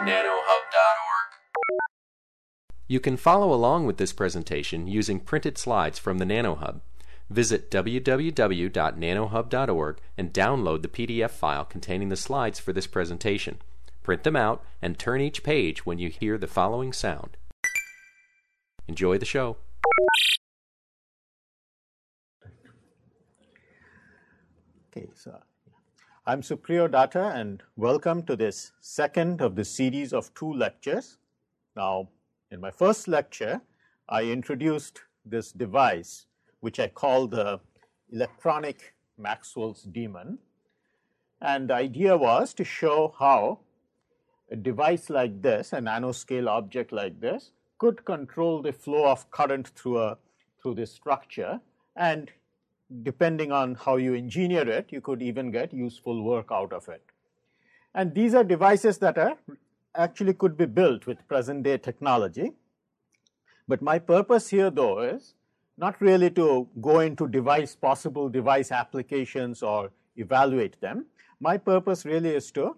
nanohub.org. You can follow along with this presentation using printed slides from the NanoHub. Visit www.nanohub.org and download the PDF file containing the slides for this presentation. Print them out and turn each page when you hear the following sound. Enjoy the show. Okay, so I'm Supriyo Datta, and welcome to this second of the series of 2 lectures. Now, in my first lecture, I introduced this device, which I call the electronic Maxwell's demon. And the idea was to show how a device like this, a nanoscale object like this, could control the flow of current through this structure, and depending on how you engineer it, you could even get useful work out of it. And these are devices that actually could be built with present-day technology. But my purpose here, though, is not really to go into possible device applications or evaluate them. My purpose really is to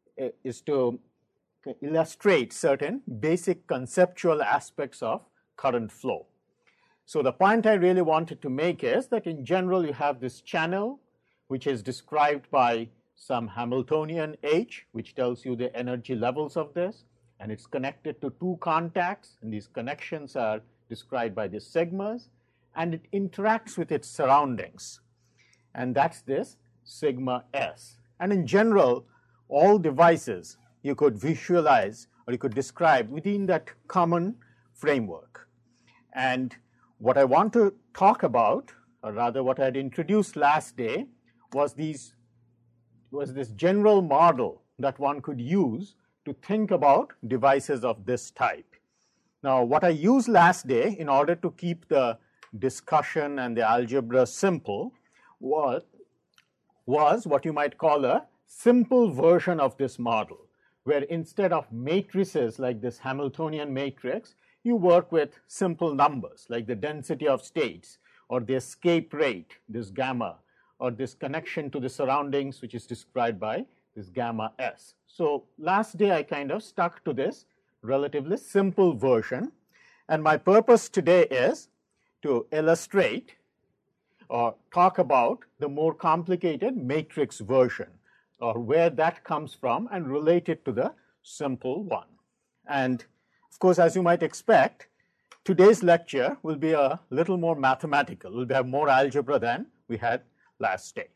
illustrate certain basic conceptual aspects of current flow. So the point I really wanted to make is that in general you have this channel, which is described by some Hamiltonian H, which tells you the energy levels of this, and it's connected to 2 contacts, and these connections are described by the sigmas, and it interacts with its surroundings, and that's this sigma S. And in general, all devices you could visualize or you could describe within that common framework. And what I want to talk about, or rather what I had introduced last day, was this general model that one could use to think about devices of this type. Now, what I used last day in order to keep the discussion and the algebra simple was what you might call a simple version of this model, where instead of matrices like this Hamiltonian matrix, you work with simple numbers like the density of states or the escape rate, this gamma, or this connection to the surroundings, which is described by this gamma S. So last day I kind of stuck to this relatively simple version, and my purpose today is to illustrate or talk about the more complicated matrix version, or where that comes from, and relate it to the simple one. And of course, as you might expect, today's lecture will be a little more mathematical. We'll have more algebra than we had last day.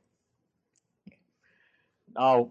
Now,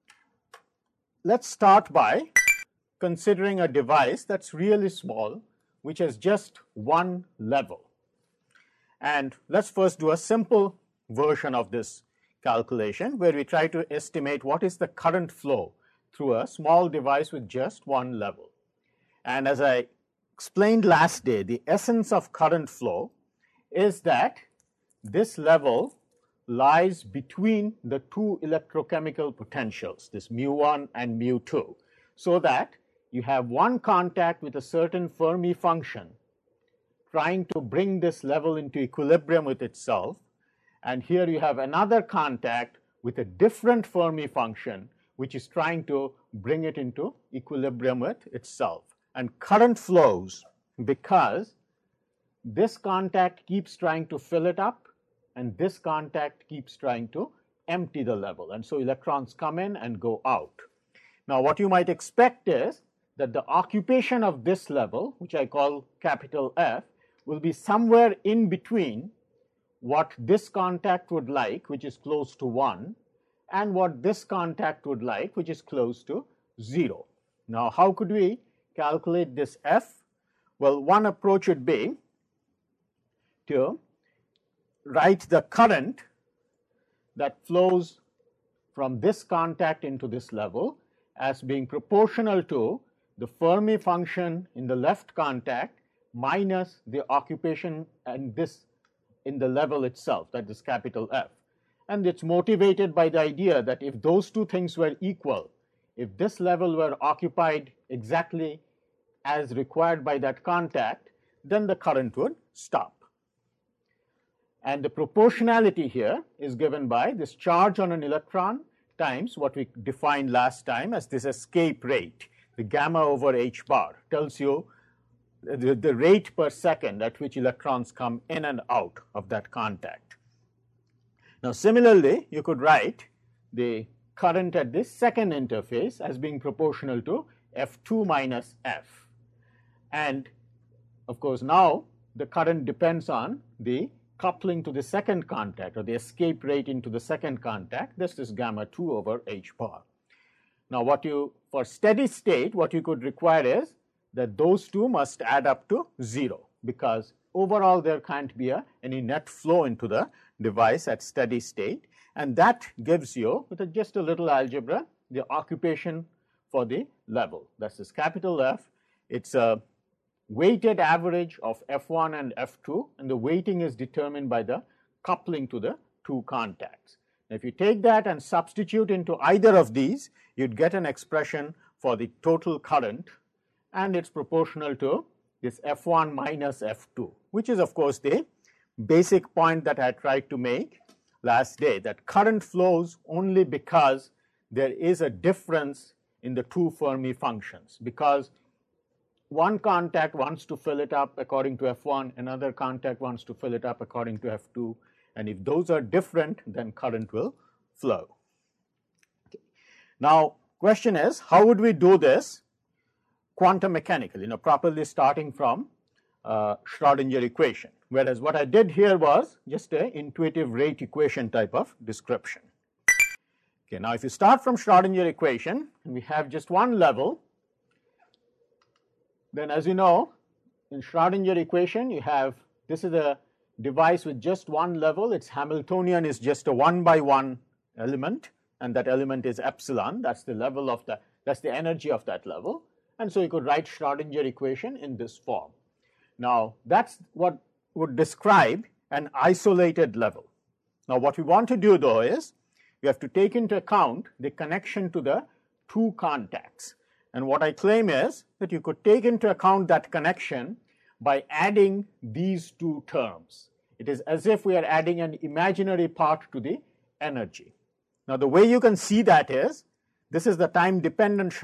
let's start by considering a device that's really small, which has just 1 level. And let's first do a simple version of this calculation, where we try to estimate what is the current flow through a small device with just 1 level. And as I explained last day, the essence of current flow is that this level lies between the 2 electrochemical potentials, this mu1 and mu2, so that you have one contact with a certain Fermi function trying to bring this level into equilibrium with itself, and here you have another contact with a different Fermi function which is trying to bring it into equilibrium with itself. And current flows because this contact keeps trying to fill it up, and this contact keeps trying to empty the level. And so electrons come in and go out. Now, what you might expect is that the occupation of this level, which I call capital F, will be somewhere in between what this contact would like, which is close to 1, and what this contact would like, which is close to 0. Now, how could we calculate this F? Well, one approach would be to write the current that flows from this contact into this level as being proportional to the Fermi function in the left contact minus the occupation and this in the level itself, that is capital F. And it's motivated by the idea that if those 2 things were equal, if this level were occupied exactly as required by that contact, then the current would stop. And the proportionality here is given by this charge on an electron times what we defined last time as this escape rate. the gamma over h bar tells you the rate per second at which electrons come in and out of that contact. Now similarly, you could write the current at this second interface as being proportional to F2 minus F. And of course now the current depends on the coupling to the second contact, or the escape rate into the second contact. This is gamma 2 over h bar. Now for steady state, what you could require is that those two must add up to 0, because overall there can't be any net flow into the device at steady state, and that gives you, with just a little algebra, the occupation for the level. That's this capital F. It's a weighted average of F1 and F2, and the weighting is determined by the coupling to the two contacts. Now, if you take that and substitute into either of these, you'd get an expression for the total current, and it's proportional to this F1 minus F2, which is of course the basic point that I tried to make last day, that current flows only because there is a difference in the two Fermi functions, because one contact wants to fill it up according to F1, another contact wants to fill it up according to F2, and if those are different, then current will flow. Okay. Now, question is, how would we do this quantum mechanically, properly starting from Schrodinger equation? Whereas what I did here was just an intuitive rate equation type of description. Okay, now if you start from Schrodinger equation, and we have just one level, then as you know, in Schrodinger equation, you have, this is a device with just one level. Its Hamiltonian is just a 1/1 element, and that element is epsilon. That's the level of that's the energy of that level. And so you could write Schrodinger equation in this form. Now, that's what would describe an isolated level. Now, what we want to do though is, we have to take into account the connection to the two contacts. And what I claim is that you could take into account that connection by adding these two terms. It is as if we are adding an imaginary part to the energy. Now, the way you can see that is, this is the time-independent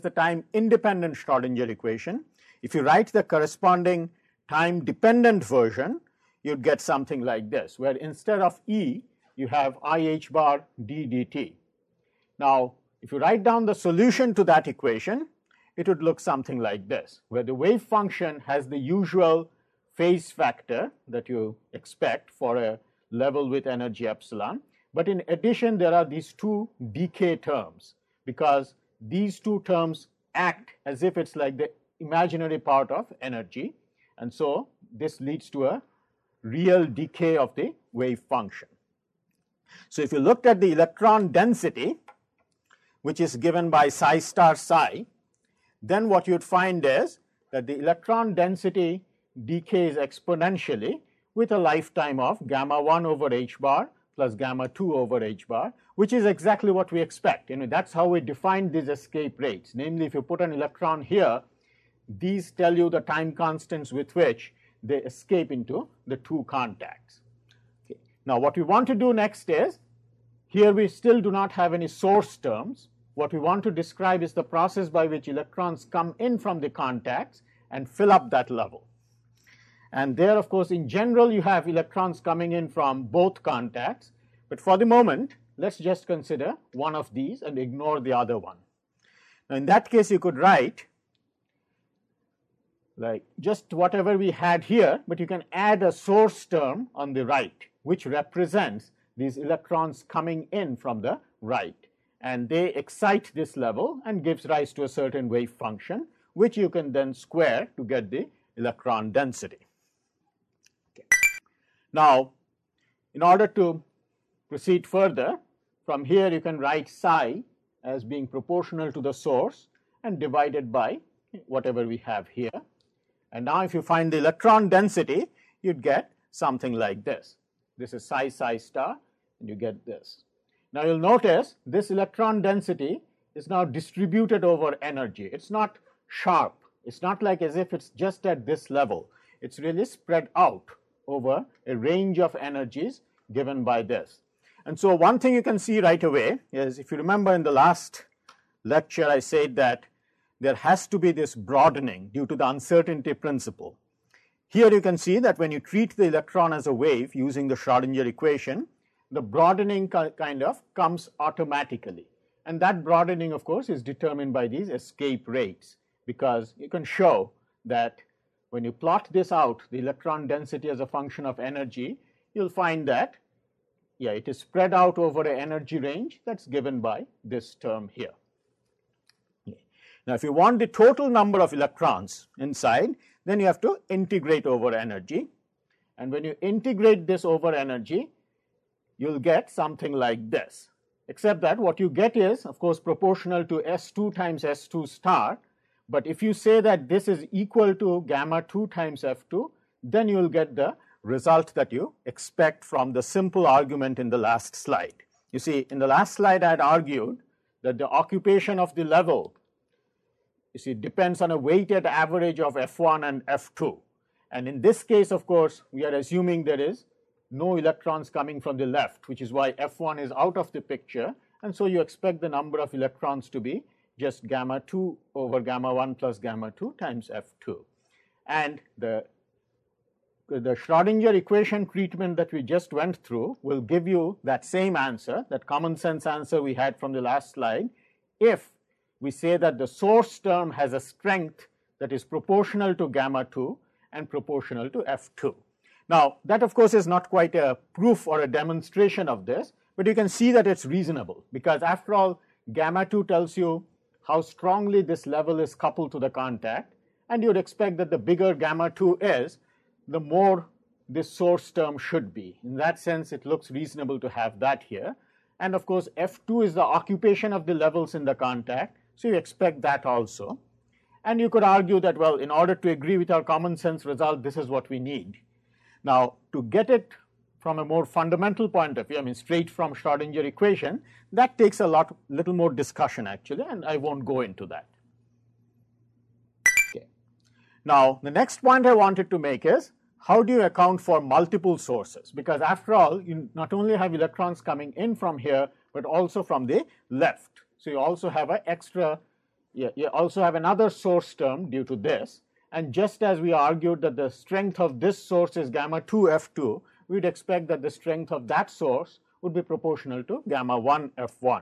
Schrodinger equation. If you write the corresponding time-dependent version, you'd get something like this, where instead of E, you have IH bar d dt. Now, if you write down the solution to that equation, it would look something like this, where the wave function has the usual phase factor that you expect for a level with energy epsilon. But in addition, there are these two decay terms, because these two terms act as if it's like the imaginary part of energy. And so this leads to a real decay of the wave function. So if you looked at the electron density, which is given by psi star psi, then what you'd find is that the electron density decays exponentially with a lifetime of gamma 1 over h bar plus gamma 2 over h bar, which is exactly what we expect. That's how we define these escape rates. Namely, if you put an electron here, these tell you the time constants with which they escape into the two contacts. Okay. Now, what we want to do next is, here we still do not have any source terms. What we want to describe is the process by which electrons come in from the contacts and fill up that level. And there, of course, in general, you have electrons coming in from both contacts. But for the moment, let's just consider one of these and ignore the other one. Now, in that case, you could write like just whatever we had here, but you can add a source term on the right, which represents these electrons coming in from the right. And they excite this level and gives rise to a certain wave function, which you can then square to get the electron density. Okay. Now, in order to proceed further, from here you can write psi as being proportional to the source and divided by whatever we have here. And now if you find the electron density, you'd get something like this. This is psi psi star, and you get this. Now you'll notice this electron density is now distributed over energy. It's not sharp. It's not like as if it's just at this level. It's really spread out over a range of energies given by this. And so one thing you can see right away is, if you remember in the last lecture, I said that there has to be this broadening due to the uncertainty principle. Here you can see that when you treat the electron as a wave using the Schrodinger equation, the broadening kind of comes automatically. And that broadening, of course, is determined by these escape rates, because you can show that when you plot this out, the electron density as a function of energy, you'll find that, yeah, it is spread out over an energy range that's given by this term here. Now, if you want the total number of electrons inside, then you have to integrate over energy. And when you integrate this over energy, you'll get something like this. Except that what you get is, of course, proportional to S2 times S2 star. But if you say that this is equal to gamma 2 times F2, then you'll get the result that you expect from the simple argument in the last slide. You see, in the last slide, I had argued that the occupation of the level, you see, depends on a weighted average of F1 and F2. And in this case, of course, we are assuming there is no electrons coming from the left, which is why F1 is out of the picture. And so you expect the number of electrons to be just gamma 2 over gamma 1 plus gamma 2 times F2. And the Schrodinger equation treatment that we just went through will give you that same answer, that common sense answer we had from the last slide, if we say that the source term has a strength that is proportional to gamma 2 and proportional to F2. Now, that of course is not quite a proof or a demonstration of this, but you can see that it's reasonable, because after all, gamma 2 tells you how strongly this level is coupled to the contact, and you would expect that the bigger gamma 2 is, the more this source term should be. In that sense, it looks reasonable to have that here. And of course, F2 is the occupation of the levels in the contact, so you expect that also. And you could argue that, well, in order to agree with our common sense result, this is what we need. Now, to get it from a more fundamental point of view, I mean, straight from Schrodinger equation, that takes a little more discussion actually, and I won't go into that. Okay. Now, the next point I wanted to make is, how do you account for multiple sources? Because after all, you not only have electrons coming in from here, but also from the left. So you also have you also have another source term due to this. And just as we argued that the strength of this source is gamma 2 F2, we'd expect that the strength of that source would be proportional to gamma 1 F1.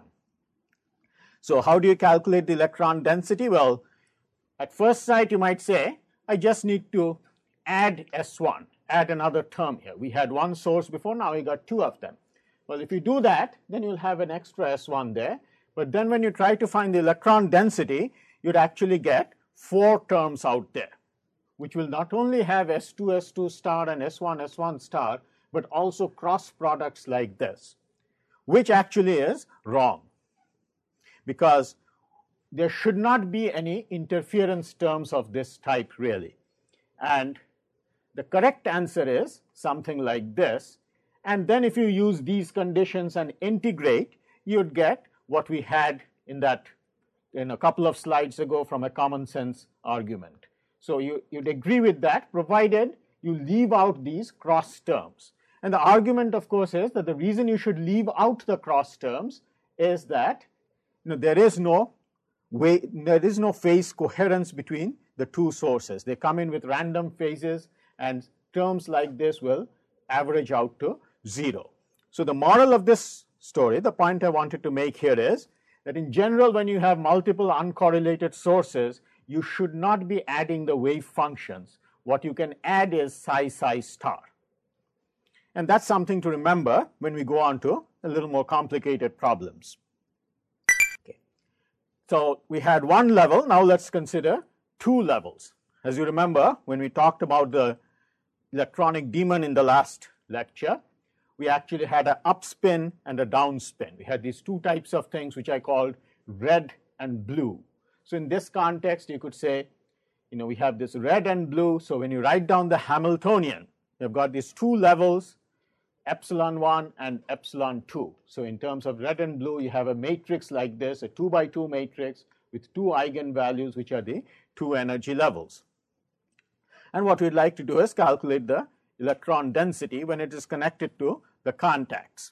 So how do you calculate the electron density? Well, at first sight, you might say, I just need to add S1, add another term here. We had one source before, now we got two of them. Well, if you do that, then you'll have an extra S1 there. But then when you try to find the electron density, you'd actually get 4 terms out there, which will not only have S2, S2 star and S1, S1 star, but also cross products like this, which actually is wrong, because there should not be any interference terms of this type really. And the correct answer is something like this. And then if you use these conditions and integrate, you'd get what we had in a couple of slides ago from a common sense argument. So you'd agree with that, provided you leave out these cross terms. And the argument, of course, is that the reason you should leave out the cross terms is that there is no phase coherence between the two sources. They come in with random phases, and terms like this will average out to 0. So the moral of this story, the point I wanted to make here is that in general, when you have multiple uncorrelated sources, you should not be adding the wave functions. What you can add is psi star. And that's something to remember when we go on to a little more complicated problems. Okay. So we had one level, now let's consider 2 levels. As you remember, when we talked about the electronic demon in the last lecture, we actually had an upspin and a downspin. We had these 2 types of things which I called red and blue. So in this context, you could say, we have this red and blue. So when you write down the Hamiltonian, you've got these 2 levels, epsilon 1 and epsilon 2. So in terms of red and blue, you have a matrix like this, a 2 by 2 matrix with 2 eigenvalues, which are the 2 energy levels. And what we'd like to do is calculate the electron density when it is connected to the contacts.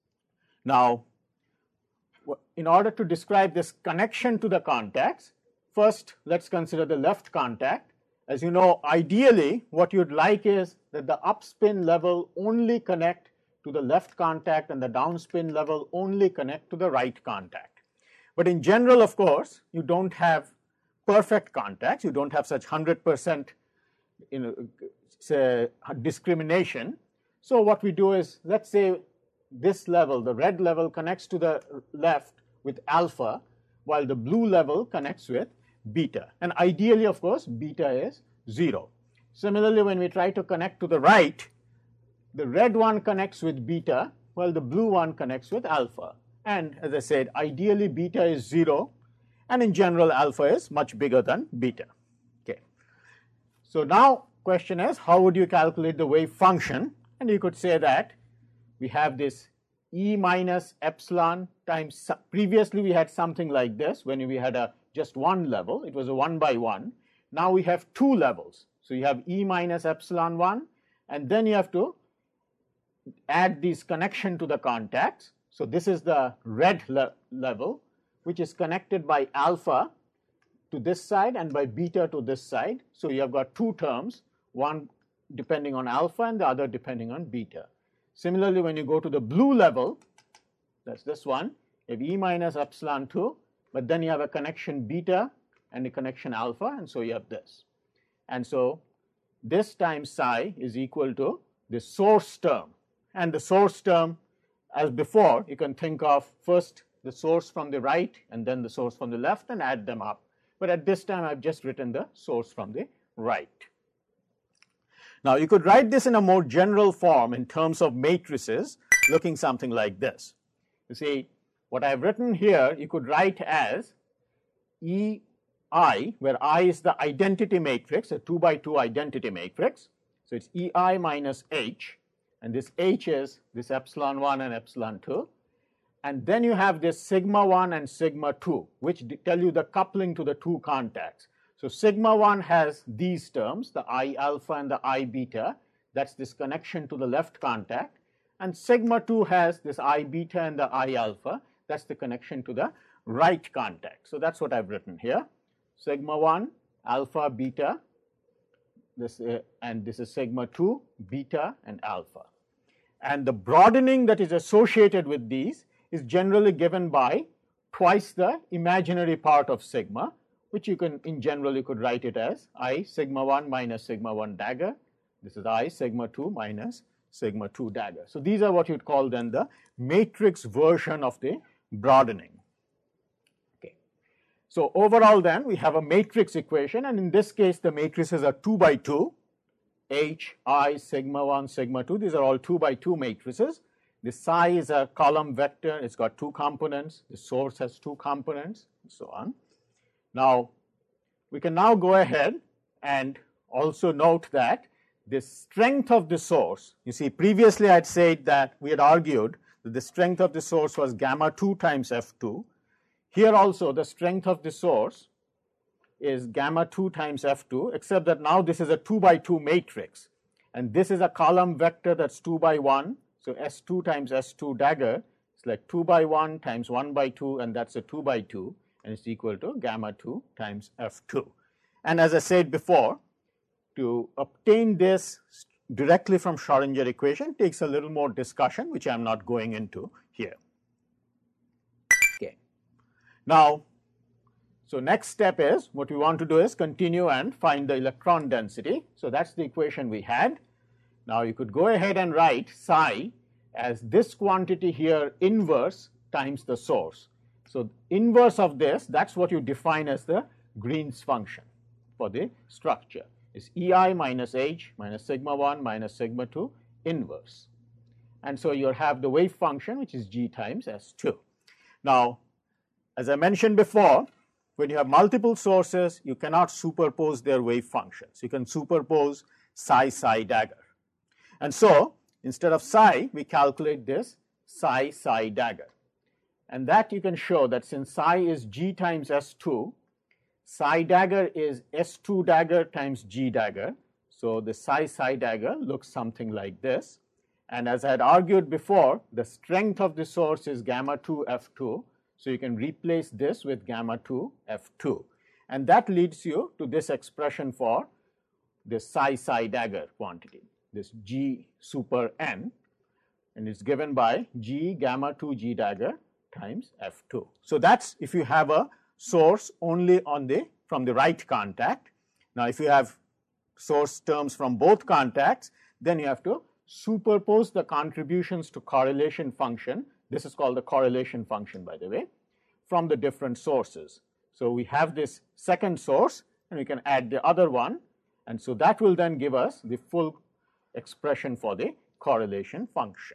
Now, in order to describe this connection to the contacts, first let's consider the left contact. As you know, ideally what you'd like is that the upspin level only connect to the left contact and the downspin level only connect to the right contact. But in general, of course, you don't have perfect contacts. You don't have such 100% discrimination. So what we do is, let's say this level, the red level, connects to the left with alpha, while the blue level connects with beta. And ideally, of course, beta is 0. Similarly, when we try to connect to the right, the red one connects with beta, while the blue one connects with alpha. And as I said, ideally beta is 0, and in general alpha is much bigger than beta. Okay. So now question is, how would you calculate the wave function? And you could say that we have this E minus epsilon times, previously we had something like this when we had just one level, it was a 1 by 1. Now we have two levels. So you have E minus epsilon 1, and then you have to add these connection to the contacts. So this is the red level, which is connected by alpha to this side and by beta to this side. So you have got two terms, one depending on alpha and the other depending on beta. Similarly, when you go to the blue level, that's this one, you have E minus epsilon 2, but then you have a connection beta and a connection alpha, and so you have this. And so this times psi is equal to the source term. And the source term, as before, you can think of first the source from the right and then the source from the left and add them up. But at this time, I've just written the source from the right. Now, you could write this in a more general form in terms of matrices, looking something like this. You see, what I've written here, you could write as EI, where I is the identity matrix, a 2 by 2 identity matrix. So it's EI minus H, and this H is this epsilon 1 and epsilon 2. And then you have this sigma 1 and sigma 2, which tell you the coupling to the two contacts. So sigma 1 has these terms, the I alpha and the I beta. That's this connection to the left contact. And sigma 2 has this I beta and the I alpha. That's the connection to the right contact. So that's what I've written here. Sigma 1, alpha, beta. And this is sigma 2, beta, and alpha. And the broadening that is associated with these is generally given by twice the imaginary part of sigma, which you can, in general, you could write it as I sigma 1 minus sigma 1 dagger. This is I sigma 2 minus sigma 2 dagger. So these are what you'd call then the matrix version of the broadening. Okay. So overall then, we have a matrix equation, and in this case, the matrices are 2 by 2. H, I, sigma 1, sigma 2. These are all 2 by 2 matrices. The psi is a column vector. It's got two components. The source has two components, and so on. Now, we can now go ahead and also note that the strength of the source, you see, previously I had said that we had argued that the strength of the source was gamma 2 times F2. Here also, the strength of the source is gamma 2 times F2, except that now this is a 2 by 2 matrix. And this is a column vector that's 2 by 1. So S2 times S2 dagger is like 2 by 1 times 1 by 2, and that's a 2 by 2, and it's equal to gamma 2 times F2. And as I said before, to obtain this directly from Schrodinger equation takes a little more discussion, which I'm not going into here. Okay. Now, so next step is, what we want to do is continue and find the electron density. So that's the equation we had. Now you could go ahead and write psi as this quantity here inverse times the source. So inverse of this, that's what you define as the Green's function for the structure. Is EI minus H minus sigma 1 minus sigma 2 inverse. And so you have the wave function, which is G times S2. Now, as I mentioned before, when you have multiple sources, you cannot superpose their wave functions. You can superpose psi dagger. And so, instead of psi, we calculate this psi dagger. And that you can show that since psi is G times S2, psi dagger is S2 dagger times G dagger. So the psi dagger looks something like this. And as I had argued before, the strength of the source is gamma 2 F2. So you can replace this with gamma 2 F2. And that leads you to this expression for this psi dagger quantity, this G super n, and it's given by G gamma 2 G dagger times F2. So that's if you have a source only from the right contact. Now if you have source terms from both contacts, then you have to superpose the contributions to correlation function. This is called the correlation function, by the way, from the different sources. So we have this second source and we can add the other one, and so that will then give us the full expression for the correlation function.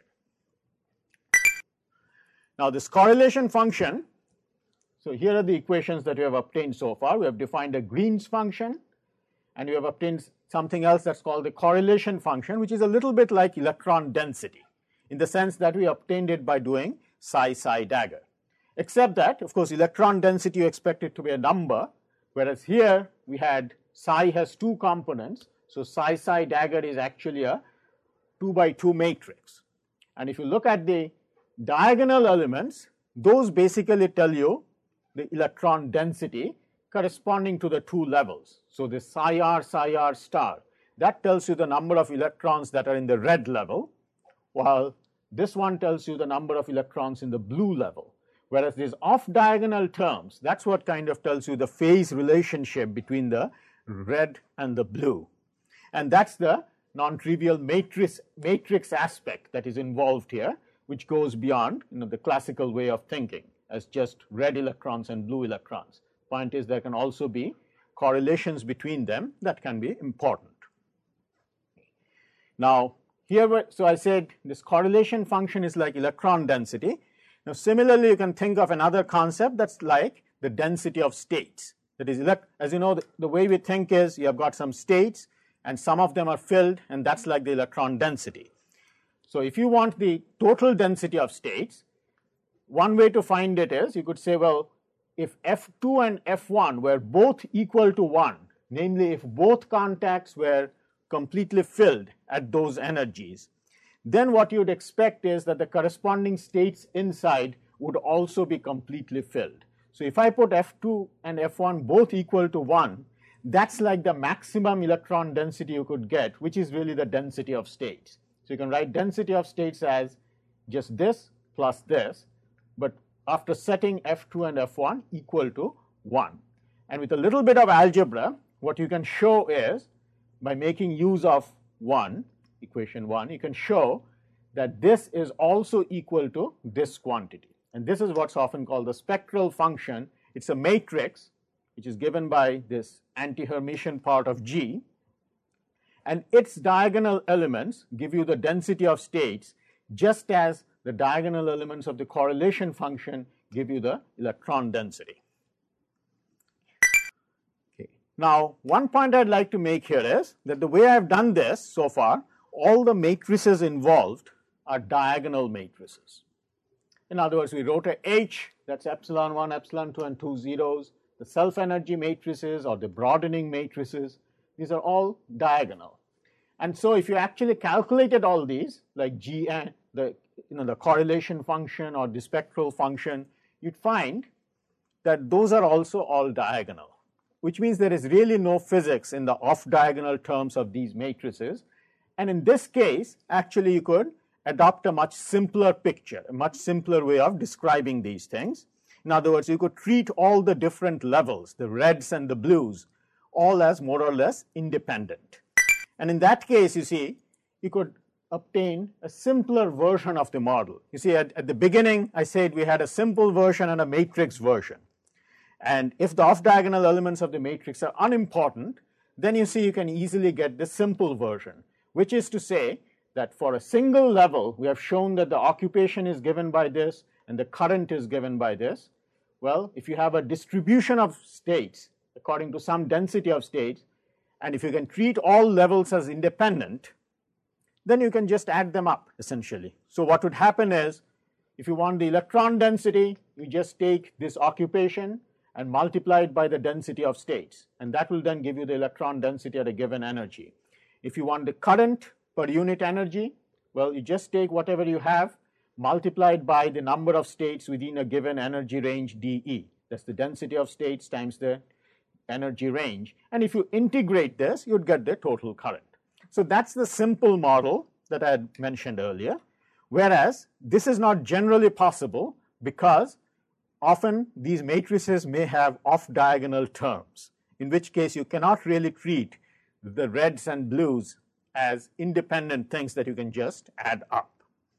Now this correlation function, so here are the equations that we have obtained so far. We have defined a Green's function, and we have obtained something else that's called the correlation function, which is a little bit like electron density in the sense that we obtained it by doing psi dagger. Except that, of course, electron density you expect it to be a number, whereas here we had psi has two components, so psi dagger is actually a 2 by 2 matrix. And if you look at the diagonal elements, those basically tell you the electron density corresponding to the two levels. So the psi r star, that tells you the number of electrons that are in the red level, while this one tells you the number of electrons in the blue level. Whereas these off-diagonal terms, that's what kind of tells you the phase relationship between the red and the blue. And that's the non-trivial matrix aspect that is involved here, which goes beyond the classical way of thinking as just red electrons and blue electrons. Point is there can also be correlations between them that can be important. Now here, so I said this correlation function is like electron density. Now similarly you can think of another concept that's like the density of states. That is, as you know, the way we think is you have got some states and some of them are filled, and that's like the electron density. So if you want the total density of states, one way to find it is you could say, well, if F2 and F1 were both equal to 1, namely if both contacts were completely filled at those energies, then what you would expect is that the corresponding states inside would also be completely filled. So if I put F2 and F1 both equal to 1, that's like the maximum electron density you could get, which is really the density of states. So you can write density of states as just this plus this, but after setting F2 and F1 equal to 1. And with a little bit of algebra, what you can show is, by making use of equation 1, you can show that this is also equal to this quantity. And this is what's often called the spectral function. It's a matrix which is given by this anti-Hermitian part of G, and its diagonal elements give you the density of states, just as the diagonal elements of the correlation function give you the electron density. Okay. Now, one point I'd like to make here is that the way I've done this so far, all the matrices involved are diagonal matrices. In other words, we wrote a H, that's epsilon 1, epsilon 2, and 2 zeros. The self-energy matrices or the broadening matrices, these are all diagonal. And so if you actually calculated all these, like Gn, the correlation function or the spectral function, you'd find that those are also all diagonal, which means there is really no physics in the off-diagonal terms of these matrices. And in this case, actually you could adopt a much simpler picture, a much simpler way of describing these things. In other words, you could treat all the different levels, the reds and the blues, all as more or less independent. And in that case, you see, you could obtain a simpler version of the model. You see, at the beginning, I said we had a simple version and a matrix version. And if the off-diagonal elements of the matrix are unimportant, then you see you can easily get the simple version, which is to say that for a single level, we have shown that the occupation is given by this and the current is given by this. Well, if you have a distribution of states according to some density of states, and if you can treat all levels as independent, then you can just add them up, essentially. So what would happen is, if you want the electron density, you just take this occupation and multiply it by the density of states, and that will then give you the electron density at a given energy. If you want the current per unit energy, well, you just take whatever you have, multiplied by the number of states within a given energy range dE. That's the density of states times the energy range. And if you integrate this, you'd get the total current. So that's the simple model that I had mentioned earlier. Whereas this is not generally possible because often these matrices may have off-diagonal terms, in which case you cannot really treat the reds and blues as independent things that you can just add up.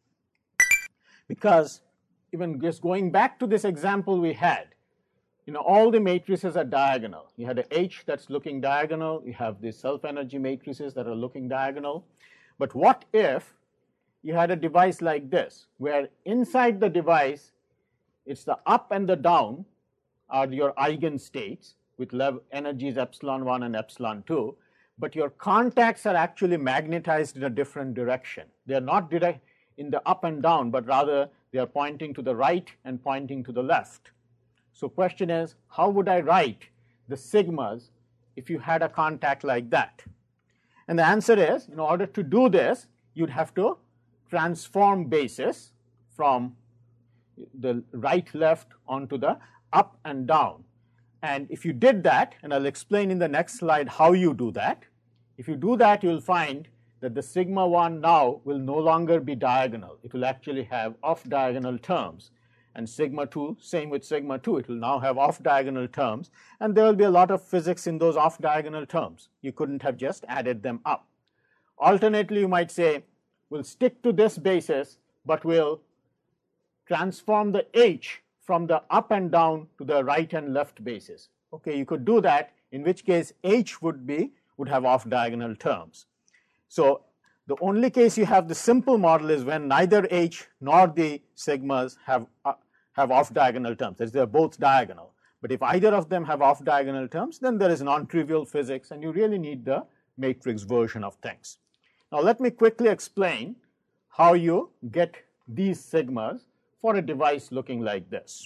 Because even just going back to this example we had, all the matrices are diagonal. You had a H that's looking diagonal. You have the self-energy matrices that are looking diagonal. But what if you had a device like this, where inside the device, it's the up and the down are your eigenstates with energies epsilon 1 and epsilon 2, but your contacts are actually magnetized in a different direction. They are not direct in the up and down, but rather they are pointing to the right and pointing to the left. So question is, how would I write the sigmas if you had a contact like that? And the answer is, in order to do this, you'd have to transform basis from the right left onto the up and down. And if you did that, and I'll explain in the next slide how you do that, if you do that, you'll find that the sigma 1 now will no longer be diagonal. It will actually have off-diagonal terms. And sigma 2, same with sigma 2, it will now have off-diagonal terms. And there will be a lot of physics in those off-diagonal terms. You couldn't have just added them up. Alternately, you might say, we'll stick to this basis, but we'll transform the H from the up and down to the right and left basis. Okay, you could do that, in which case H would have off-diagonal terms. So the only case you have the simple model is when neither H nor the sigmas have off-diagonal terms. That is, they're both diagonal. But if either of them have off-diagonal terms, then there is non-trivial physics, and you really need the matrix version of things. Now let me quickly explain how you get these sigmas for a device looking like this.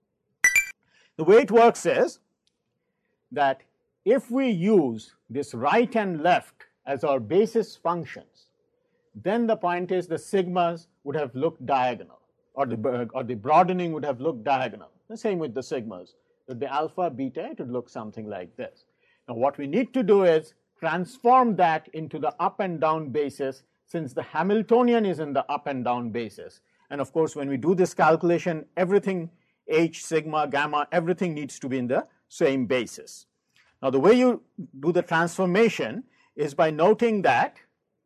The way it works is that if we use this right and left as our basis functions, then the point is the sigmas would have looked diagonal, or the broadening would have looked diagonal. The same with the sigmas. With the alpha, beta, it would look something like this. Now what we need to do is transform that into the up and down basis, since the Hamiltonian is in the up and down basis. And of course, when we do this calculation, everything, H, sigma, gamma, everything needs to be in the same basis. Now the way you do the transformation is by noting that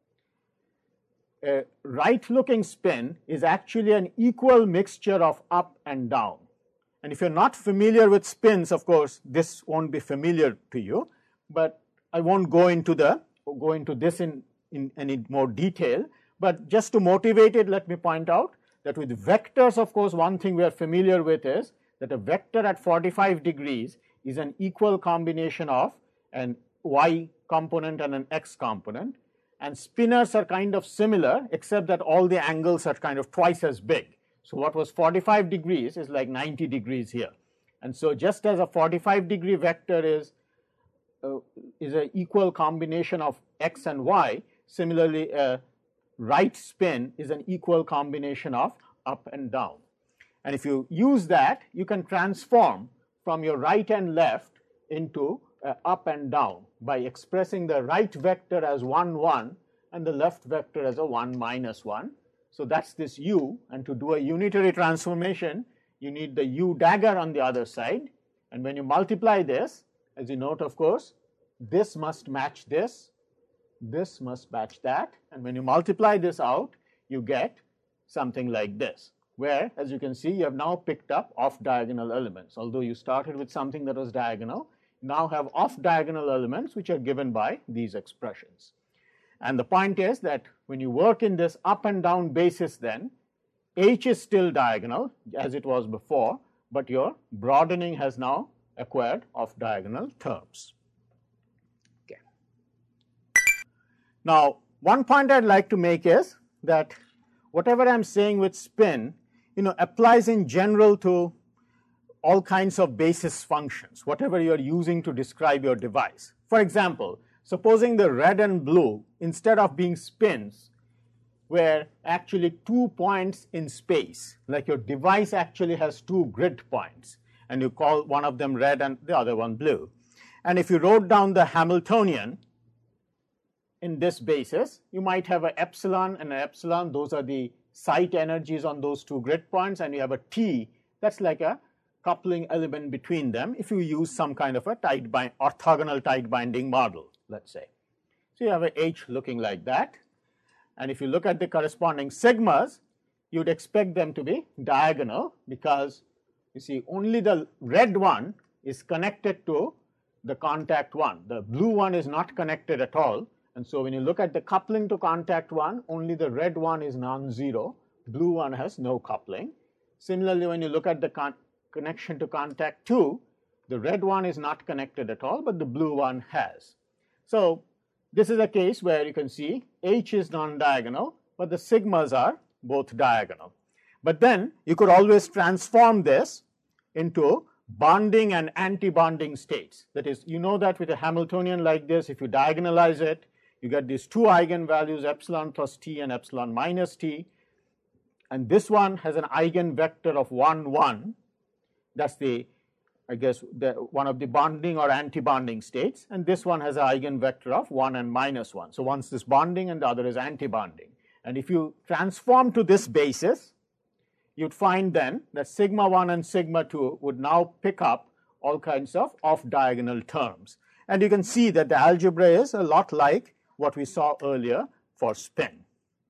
a right-looking spin is actually an equal mixture of up and down. And if you're not familiar with spins, of course, this won't be familiar to you, but I won't go into this in any more detail. But just to motivate it, let me point out that with vectors, of course, one thing we are familiar with is that a vector at 45 degrees is an equal combination of an y component and an x component. And spinors are kind of similar, except that all the angles are kind of twice as big. So what was 45 degrees is like 90 degrees here. And so just as a 45-degree vector is an equal combination of x and y, similarly a right spin is an equal combination of up and down. And if you use that, you can transform from your right and left into up and down by expressing the right vector as 1, 1 and the left vector as a 1 minus 1. So that's this u, and to do a unitary transformation, you need the u dagger on the other side. And when you multiply this, as you note, of course, this must match this must match that, and when you multiply this out, you get something like this, where, as you can see, you have now picked up off-diagonal elements. Although you started with something that was diagonal, you now have off-diagonal elements which are given by these expressions. And the point is that when you work in this up and down basis, then H is still diagonal as it was before, but your broadening has now acquired off-diagonal terms. Okay. Now, one point I'd like to make is that whatever I'm saying with spin, applies in general to all kinds of basis functions, whatever you're using to describe your device. For example, supposing the red and blue, instead of being spins, were actually 2 points in space, like your device actually has 2 grid points, and you call one of them red and the other one blue. And if you wrote down the Hamiltonian in this basis, you might have an epsilon and an epsilon. Those are the site energies on those two grid points, and you have a T that's like a coupling element between them if you use some kind of a orthogonal tight binding model, let's say. So you have a H looking like that. And if you look at the corresponding sigmas, you'd expect them to be diagonal because you see only the red one is connected to the contact one. The blue one is not connected at all. And so when you look at the coupling to contact one, only the red one is non-zero. Blue one has no coupling. Similarly, when you look at the connection to contact 2, the red one is not connected at all, but the blue one has. So this is a case where you can see H is non-diagonal, but the sigmas are both diagonal. But then you could always transform this into bonding and anti-bonding states. That is, you know that with a Hamiltonian like this, if you diagonalize it, you get these two eigenvalues, epsilon plus t and epsilon minus t. And this one has an eigenvector of 1, 1. That's the, I guess, one of the bonding or anti-bonding states. And this one has an eigenvector of 1 and minus 1. So one's this bonding and the other is anti-bonding. And if you transform to this basis, you'd find then that sigma 1 and sigma 2 would now pick up all kinds of off-diagonal terms. And you can see that the algebra is a lot like what we saw earlier for spin.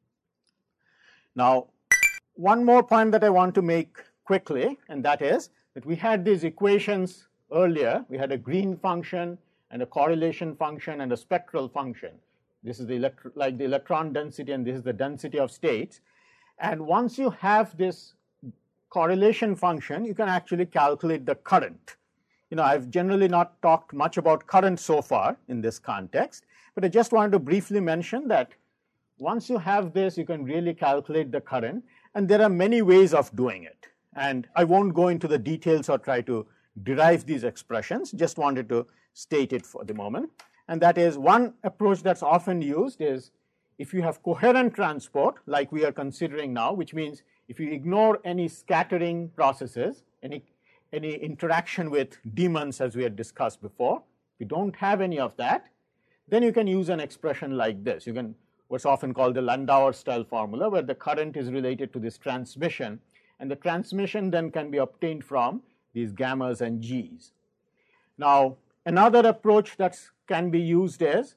Now, one more point that I want to make quickly, and that is that we had these equations earlier. We had a green function and a correlation function and a spectral function. This is like the electron density, and this is the density of states. And once you have this correlation function, you can actually calculate the current. You know, I've generally not talked much about current so far in this context, but I just wanted to briefly mention that once you have this, you can really calculate the current, and there are many ways of doing it. And I won't go into the details or try to derive these expressions, just wanted to state it for the moment. And that is, one approach that's often used is if you have coherent transport, like we are considering now, which means if you ignore any scattering processes, any interaction with demons as we had discussed before, if you don't have any of that, then you can use an expression like this. You can, what's often called the Landauer style formula, where the current is related to this transmission, and the transmission then can be obtained from these gammas and g's. Now, another approach that can be used is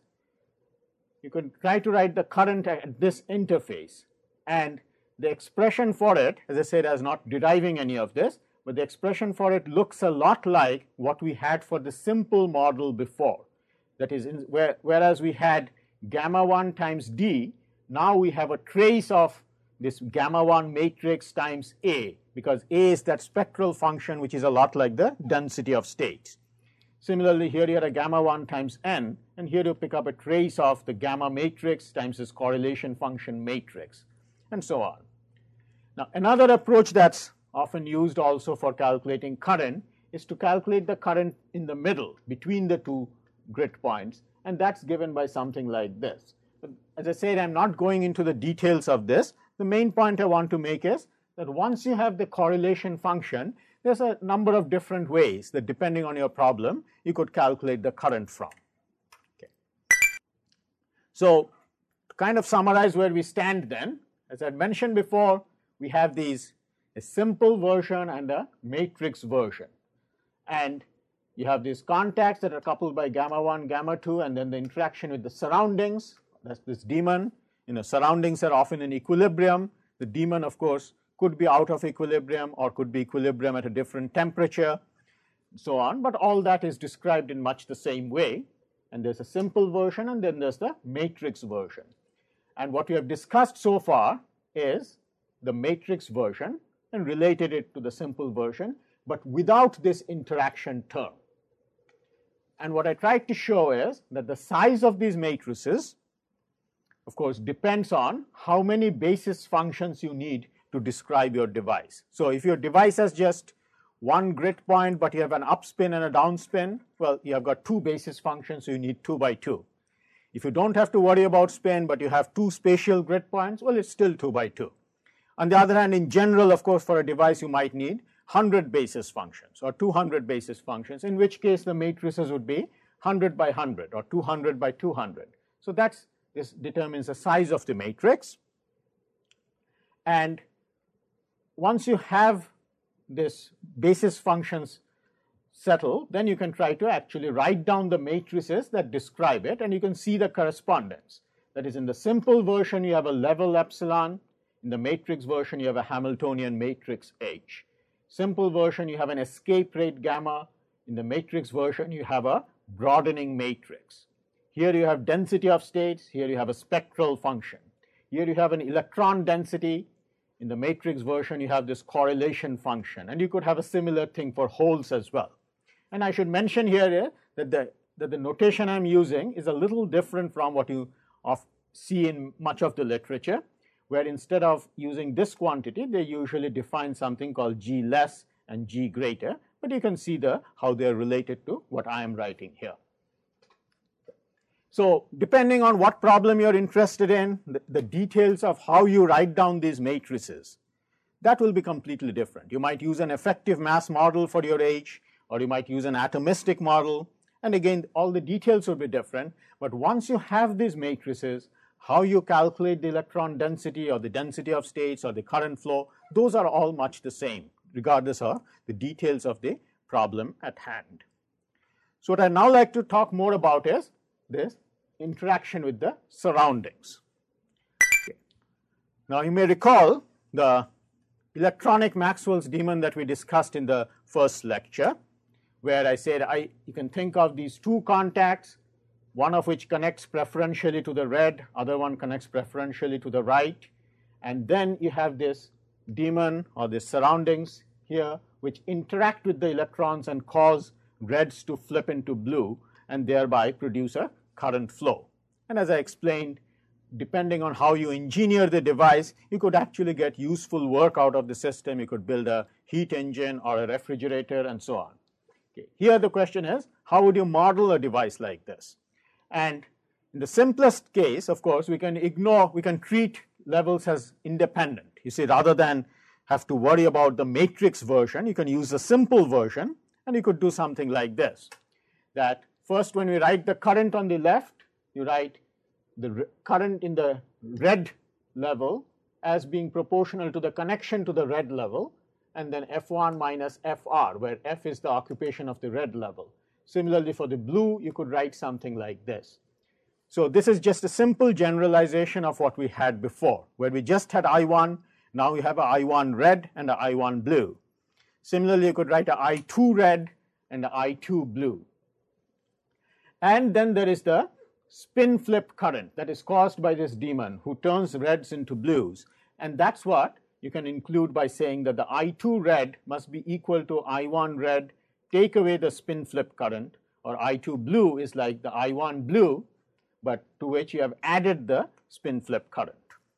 you could try to write the current at this interface, and the expression for it, as I said, as not deriving any of this, but the expression for it looks a lot like what we had for the simple model before. That is, whereas we had gamma 1 times d, now we have a trace of this gamma 1 matrix times A, because A is that spectral function which is a lot like the density of states. Similarly, here you have a gamma 1 times n, and here you pick up a trace of the gamma matrix times this correlation function matrix, and so on. Now, another approach that's often used also for calculating current is to calculate the current in the middle between the two grid points, and that's given by something like this. But as I said, I'm not going into the details of this. The main point I want to make is that once you have the correlation function, there's a number of different ways that, depending on your problem, you could calculate the current from. Okay. So to kind of summarize where we stand then, as I mentioned before, we have these, a simple version and a matrix version. And you have these contacts that are coupled by gamma 1, gamma 2, and then the interaction with the surroundings. That's this demon. You know, surroundings are often in equilibrium. The demon, of course, could be out of equilibrium or could be equilibrium at a different temperature, and so on. But all that is described in much the same way. And there's a simple version, and then there's the matrix version. And what we have discussed so far is the matrix version and related it to the simple version, but without this interaction term. And what I tried to show is that the size of these matrices, of course, depends on how many basis functions you need to describe your device. So if your device has just one grid point, but you have an upspin and a downspin, well, you have got two basis functions, so you need 2 by 2. If you don't have to worry about spin, but you have two spatial grid points, well, it's still 2 by 2. On the other hand, in general, of course, for a device, you might need 100 basis functions or 200 basis functions, in which case the matrices would be 100 by 100 or 200 by 200. So this determines the size of the matrix. And once you have this basis functions settled, then you can try to actually write down the matrices that describe it, and you can see the correspondence. That is, in the simple version, you have a level epsilon. In the matrix version, you have a Hamiltonian matrix H. Simple version, you have an escape rate gamma. In the matrix version, you have a broadening matrix. Here you have density of states. Here you have a spectral function. Here you have an electron density. In the matrix version, you have this correlation function. And you could have a similar thing for holes as well. And I should mention here that the notation I'm using is a little different from what you see in much of the literature, where instead of using this quantity, they usually define something called G less and G greater. But you can see how they're related to what I am writing here. So depending on what problem you're interested in, the details of how you write down these matrices, that will be completely different. You might use an effective mass model for your H, or you might use an atomistic model. And again, all the details will be different. But once you have these matrices, how you calculate the electron density or the density of states or the current flow, those are all much the same, regardless of the details of the problem at hand. So what I'd now like to talk more about is this interaction with the surroundings. Okay. Now you may recall the electronic Maxwell's demon that we discussed in the first lecture, where I said you can think of these two contacts, one of which connects preferentially to the red, other one connects preferentially to the right, and then you have this demon or the surroundings here which interact with the electrons and cause reds to flip into blue and thereby produce a current flow. And as I explained, depending on how you engineer the device, you could actually get useful work out of the system. You could build a heat engine or a refrigerator and so on. Okay. Here the question is, how would you model a device like this? And in the simplest case, of course, we can treat levels as independent. You see, rather than have to worry about the matrix version, you can use the simple version, and you could do something like this. That first, when we write the current on the left, you write the current in the red level as being proportional to the connection to the red level, and then F1 minus Fr, where F is the occupation of the red level. Similarly, for the blue, you could write something like this. So this is just a simple generalization of what we had before, where we just had I1, now we have a I1 red and a I1 blue. Similarly, you could write a I2 red and a I2 blue. And then there is the spin flip current that is caused by this demon who turns reds into blues. And that's what you can include by saying that the I2 red must be equal to I1 red, take away the spin flip current, or I2 blue is like the I1 blue, but to which you have added the spin flip current.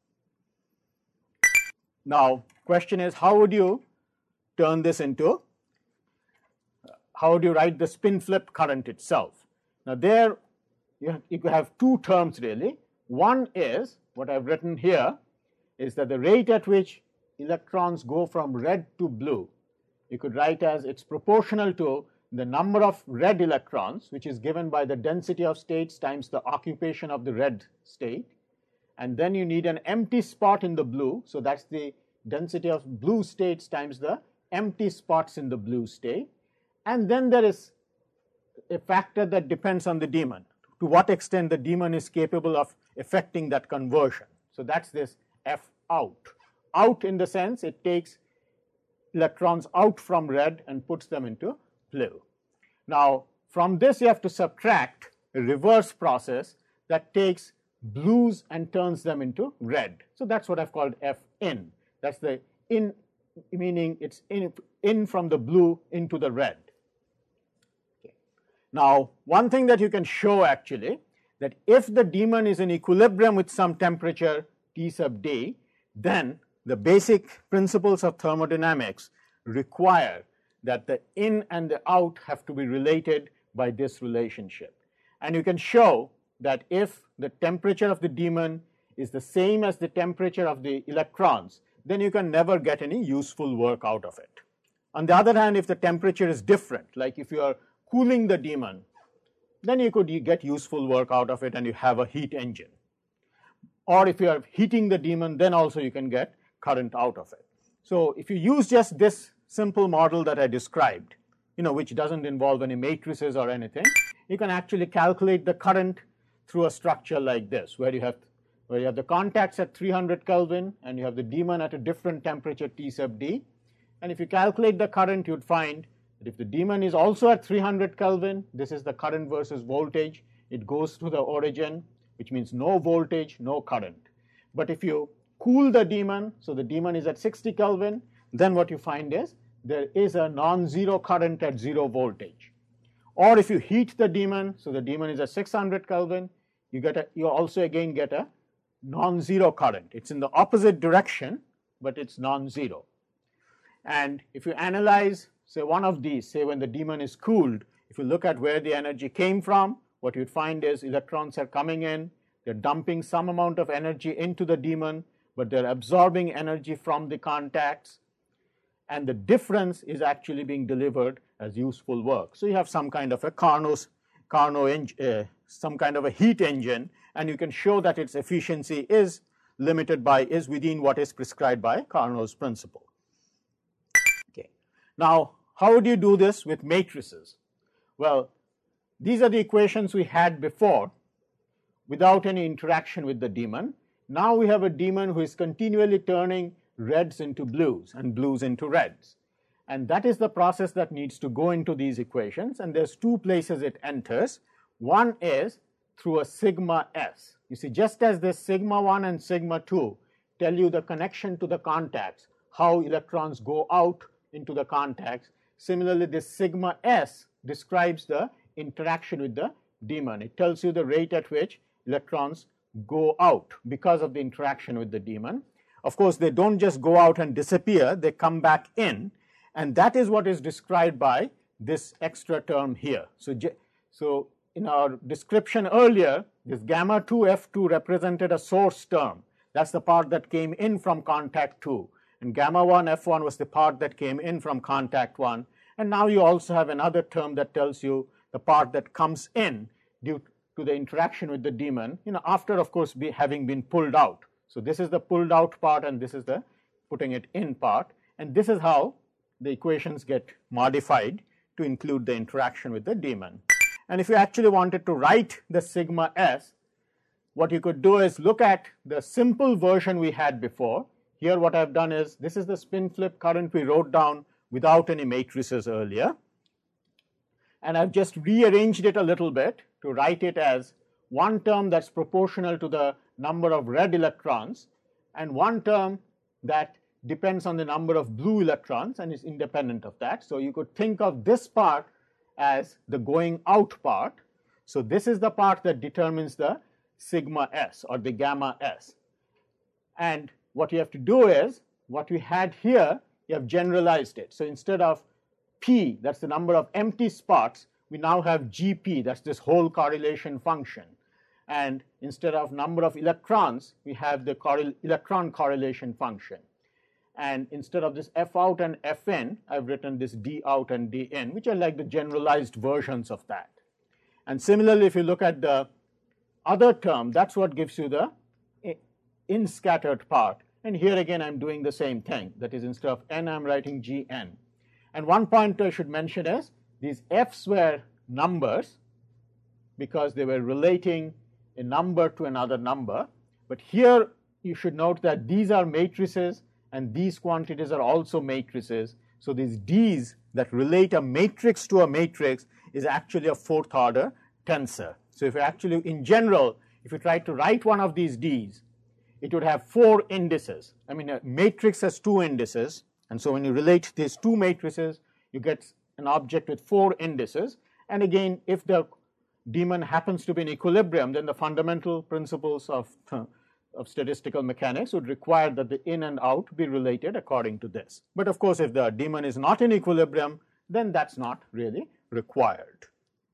Now, question is, how would you turn this into, how would you write the spin flip current itself? Now there you have two terms really. One is, what I've written here, is that the rate at which electrons go from red to blue, you could write as it's proportional to the number of red electrons, which is given by the density of states times the occupation of the red state. And then you need an empty spot in the blue, so that's the density of blue states times the empty spots in the blue state. And then there is a factor that depends on the demon, to what extent the demon is capable of effecting that conversion. So that's this F out. Out in the sense it takes electrons out from red and puts them into blue. Now from this you have to subtract a reverse process that takes blues and turns them into red. So that's what I've called F in. That's the in, meaning it's in from the blue into the red. Okay. Now one thing that you can show actually, that if the demon is in equilibrium with some temperature T sub D, then the basic principles of thermodynamics require that the in and the out have to be related by this relationship. And you can show that if the temperature of the demon is the same as the temperature of the electrons, then you can never get any useful work out of it. On the other hand, if the temperature is different, like if you are cooling the demon, then you could get useful work out of it and you have a heat engine. Or if you are heating the demon, then also you can get current out of it. So if you use just this simple model that I described, which doesn't involve any matrices or anything, you can actually calculate the current through a structure like this, where you have the contacts at 300 Kelvin and you have the demon at a different temperature T sub D. And if you calculate the current, you'd find that if the demon is also at 300 Kelvin, this is the current versus voltage. It goes to the origin, which means no voltage, no current. But if you cool the demon, so the demon is at 60 Kelvin, then what you find is there is a non-zero current at 0 voltage. Or if you heat the demon, so the demon is at 600 Kelvin, you also again get a non-zero current. It's in the opposite direction, but it's non-zero. And if you analyze, say, one of these, say when the demon is cooled, if you look at where the energy came from, what you'd find is electrons are coming in, they're dumping some amount of energy into the demon, but they're absorbing energy from the contacts, and the difference is actually being delivered as useful work. So you have some kind of a some kind of a heat engine, and you can show that its efficiency is within what is prescribed by Carnot's principle. Okay. Now, how would you do this with matrices? Well, these are the equations we had before without any interaction with the demon. Now we have a demon who is continually turning reds into blues and blues into reds. And that is the process that needs to go into these equations, and there's two places it enters. One is through a sigma s. You see, just as this sigma 1 and sigma 2 tell you the connection to the contacts, how electrons go out into the contacts, similarly this sigma s describes the interaction with the demon. It tells you the rate at which electrons go out because of the interaction with the demon. Of course, they don't just go out and disappear, they come back in, and that is what is described by this extra term here. So in our description earlier, this gamma 2 F2 represented a source term. That's the part that came in from contact 2. And gamma 1 F1 was the part that came in from contact 1. And now you also have another term that tells you the part that comes in due to the interaction with the demon, after, of course, having been pulled out. So this is the pulled out part, and this is the putting it in part. And this is how the equations get modified to include the interaction with the demon. And if you actually wanted to write the sigma s, what you could do is look at the simple version we had before. Here what I've done is, this is the spin flip current we wrote down without any matrices earlier. And I've just rearranged it a little bit to write it as one term that's proportional to the number of red electrons, and one term that depends on the number of blue electrons and is independent of that. So you could think of this part as the going out part. So this is the part that determines the sigma s or the gamma s. And what you have to do is, what we had here, you have generalized it. So instead of P, that's the number of empty spots, we now have GP, that's this whole correlation function. And instead of number of electrons, we have the electron correlation function. And instead of this F out and F in, I've written this D out and D in, which are like the generalized versions of that. And similarly, if you look at the other term, that's what gives you the in scattered part. And here again, I'm doing the same thing. That is, instead of N, I'm writing Gn. And one point I should mention is, these F's were numbers because they were relating a number to another number. But here, you should note that these are matrices, and these quantities are also matrices. So these D's that relate a matrix to a matrix is actually a fourth order tensor. So if you actually, in general, if you try to write one of these D's, it would have 4 indices. I mean, a matrix has 2 indices. And so when you relate these 2 matrices, you get an object with 4 indices. And again, if the demon happens to be in equilibrium, then the fundamental principles of statistical mechanics would require that the in and out be related according to this. But of course, if the demon is not in equilibrium, then that's not really required.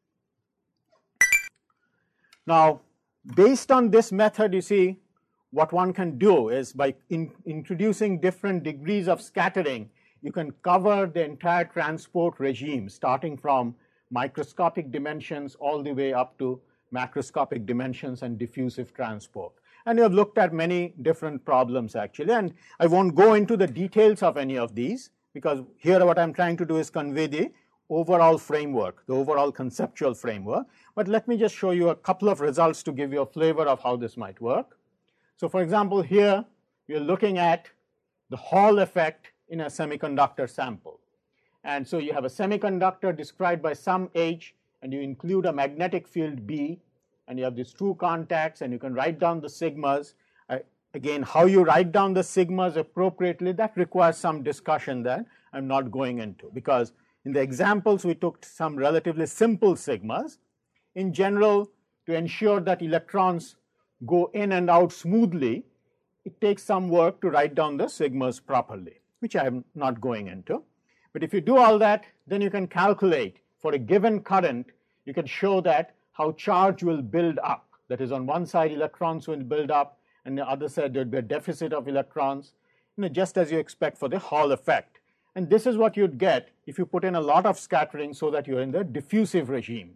Now, based on this method, you see, what one can do is, by introducing different degrees of scattering, you can cover the entire transport regime, starting from microscopic dimensions all the way up to macroscopic dimensions and diffusive transport. And we have looked at many different problems actually, and I won't go into the details of any of these, because here what I'm trying to do is convey the overall framework, the overall conceptual framework. But let me just show you a couple of results to give you a flavor of how this might work. So for example, here we're looking at the Hall effect in a semiconductor sample. And so you have a semiconductor described by some H, and you include a magnetic field B, and you have these two contacts, and you can write down the sigmas. Again, how you write down the sigmas appropriately, that requires some discussion that I'm not going into, because in the examples we took some relatively simple sigmas. In general, to ensure that electrons go in and out smoothly, it takes some work to write down the sigmas properly, which I am not going into. But if you do all that, then you can calculate for a given current, you can show that how charge will build up. That is, on one side electrons will build up, and the other side there will be a deficit of electrons, just as you expect for the Hall effect. And this is what you'd get if you put in a lot of scattering so that you're in the diffusive regime,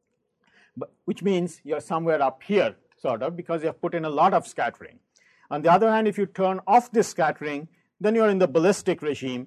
which means you're somewhere up here, sort of, because you have put in a lot of scattering. On the other hand, if you turn off this scattering, then you're in the ballistic regime,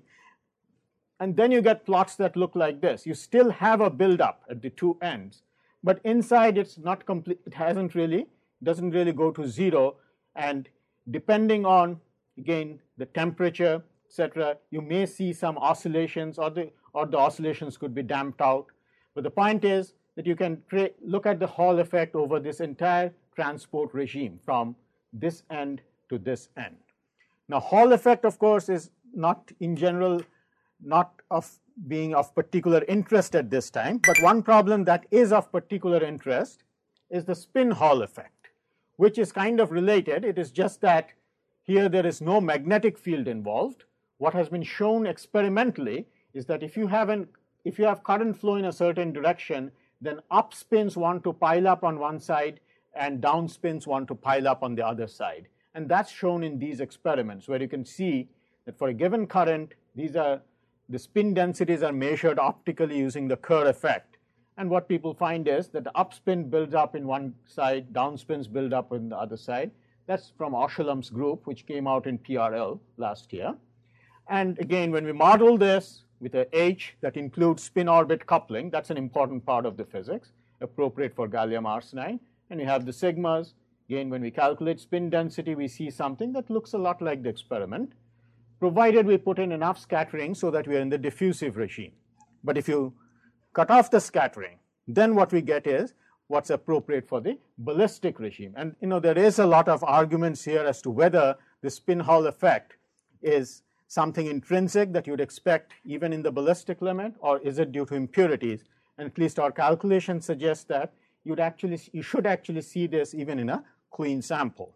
and then you get plots that look like this. You still have a buildup at the two ends, but inside it's not complete. It doesn't really go to zero, and depending on, again, the temperature, etc., you may see some oscillations, or the oscillations could be damped out. But the point is that you can look at the Hall effect over this entire transport regime from this end to this end. Now, Hall effect, of course, is not in general not of being of particular interest at this time, but one problem that is of particular interest is the spin Hall effect, which is kind of related. It is just that here there is no magnetic field involved. What has been shown experimentally is that if you have current flow in a certain direction, then up spins want to pile up on one side and down spins want to pile up on the other side. And that's shown in these experiments, where you can see that for a given current, the spin densities are measured optically using the Kerr effect. And what people find is that the up spin builds up in one side, down spins build up in the other side. That's from Oshalom's group, which came out in PRL last year. And again, when we model this with a H that includes spin-orbit coupling, that's an important part of the physics, appropriate for gallium arsenide. And we have the sigmas. Again, when we calculate spin density, we see something that looks a lot like the experiment, provided we put in enough scattering so that we are in the diffusive regime. But if you cut off the scattering, then what we get is what's appropriate for the ballistic regime. And there is a lot of arguments here as to whether the spin Hall effect is something intrinsic that you'd expect even in the ballistic limit, or is it due to impurities? And at least our calculations suggest that you should actually see this even in a clean sample.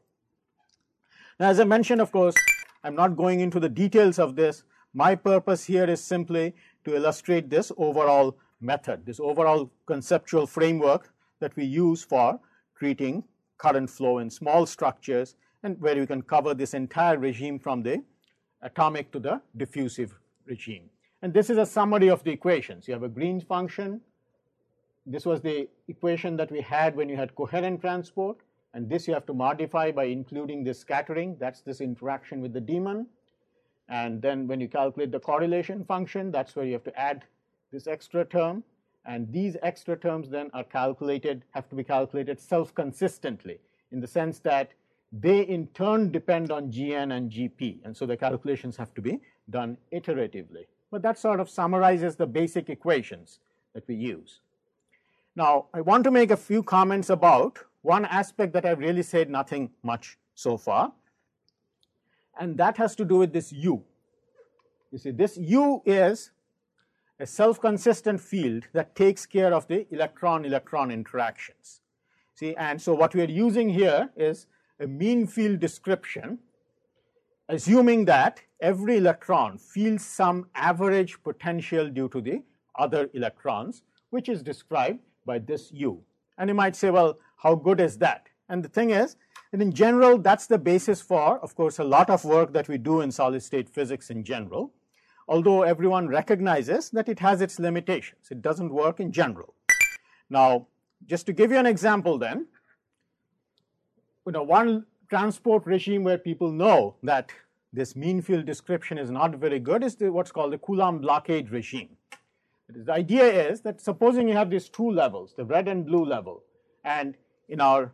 Now, as I mentioned, of course, I'm not going into the details of this. My purpose here is simply to illustrate this overall method, this overall conceptual framework that we use for treating current flow in small structures, and where you can cover this entire regime from the atomic to the diffusive regime. And this is a summary of the equations. You have a Green function. This was the equation that we had when you had coherent transport, and this you have to modify by including this scattering. That's this interaction with the demon. And then when you calculate the correlation function, that's where you have to add this extra term, and these extra terms then have to be calculated self-consistently, in the sense that they in turn depend on Gn and Gp, and so the calculations have to be done iteratively. But that sort of summarizes the basic equations that we use. Now, I want to make a few comments about one aspect that I've really said nothing much so far, and that has to do with this U. You see, this U is a self-consistent field that takes care of the electron-electron interactions. See, and so what we are using here is a mean field description, assuming that every electron feels some average potential due to the other electrons, which is described by this U. And you might say, well, how good is that? And the thing is, that in general, that's the basis for, of course, a lot of work that we do in solid-state physics in general. although everyone recognizes that it has its limitations. It doesn't work in general. Now, just to give you an example then, one transport regime where people know that this mean field description is not very good is what's called the Coulomb blockade regime. The idea is that supposing you have these two levels, the red and blue level, and in our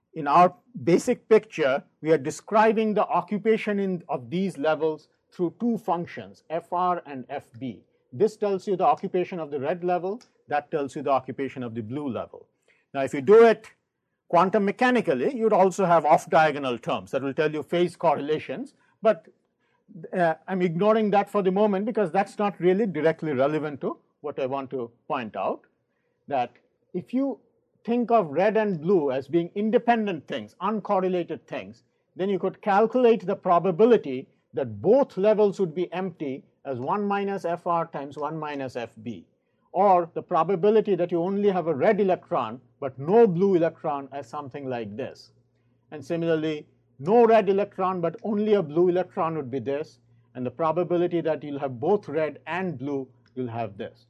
basic picture, we are describing the occupation of these levels through two functions, fr and fb. This tells you the occupation of the red level, that tells you the occupation of the blue level. Now, if you do it quantum mechanically, you'd also have off-diagonal terms that will tell you phase correlations, but I'm ignoring that for the moment because that's not really directly relevant to what I want to point out, that if you think of red and blue as being independent things, uncorrelated things, then you could calculate the probability that both levels would be empty as 1 minus fr times 1 minus fb, or the probability that you only have a red electron but no blue electron as something like this. And similarly, no red electron but only a blue electron would be this, and the probability that you'll have both red and blue, you'll have this.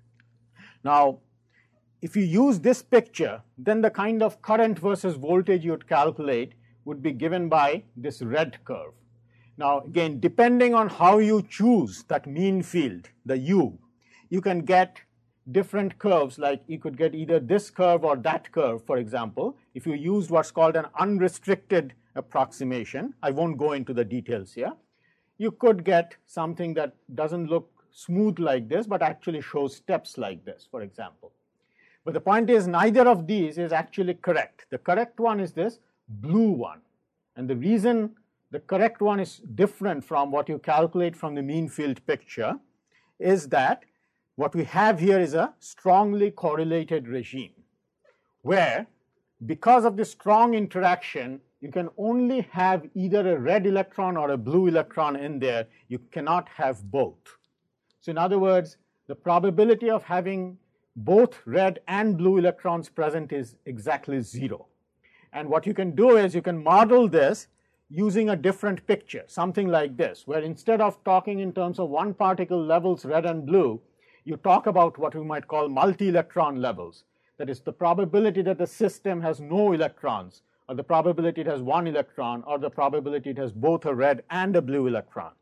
Now, if you use this picture, then the kind of current versus voltage you would calculate would be given by this red curve. Now, again, depending on how you choose that mean field, the U, you can get different curves, like you could get either this curve or that curve, for example, if you used what's called an unrestricted approximation. I won't go into the details here. You could get something that doesn't look smooth like this, but actually shows steps like this, for example. But the point is, neither of these is actually correct. The correct one is this blue one. And the reason the correct one is different from what you calculate from the mean field picture is that what we have here is a strongly correlated regime, where because of the strong interaction, you can only have either a red electron or a blue electron in there. You cannot have both. So in other words, the probability of having both red and blue electrons present is exactly 0. And what you can do is you can model this using a different picture, something like this, where instead of talking in terms of one particle levels red and blue, you talk about what we might call multi-electron levels. That is, the probability that the system has no electrons, or the probability it has one electron, or the probability it has both a red and a blue electron.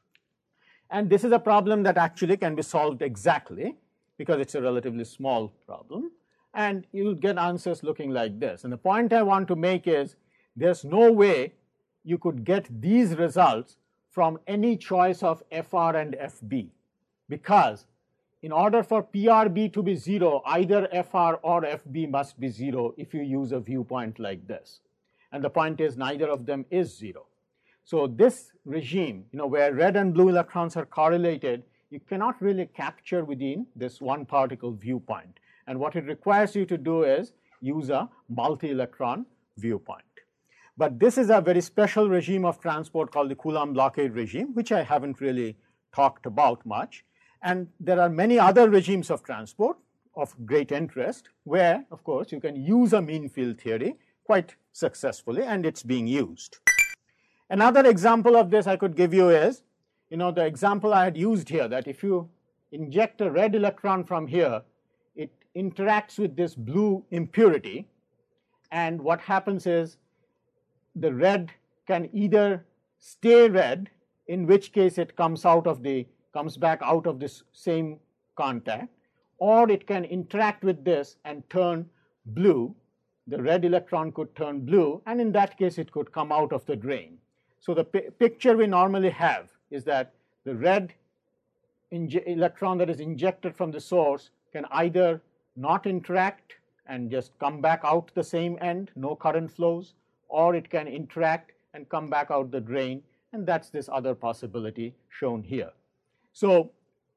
And this is a problem that actually can be solved exactly, because it's a relatively small problem, and you'll get answers looking like this. And the point I want to make is, there's no way you could get these results from any choice of fr and fb, because in order for PRB to be 0, either fr or fb must be 0 if you use a viewpoint like this. And the point is, neither of them is 0. So this regime, where red and blue electrons are correlated, you cannot really capture within this one particle viewpoint. And what it requires you to do is use a multi-electron viewpoint. But this is a very special regime of transport called the Coulomb blockade regime, which I haven't really talked about much. And there are many other regimes of transport of great interest where, of course, you can use a mean field theory quite successfully, and it's being used. Another example of this I could give you is, the example I had used here, that if you inject a red electron from here, it interacts with this blue impurity, and what happens is the red can either stay red, in which case it comes back out of this same contact, or it can interact with this and turn blue. The red electron could turn blue, and in that case it could come out of the drain. So the picture we normally have is that the red electron that is injected from the source can either not interact and just come back out the same end, no current flows, or it can interact and come back out the drain, and that's this other possibility shown here. So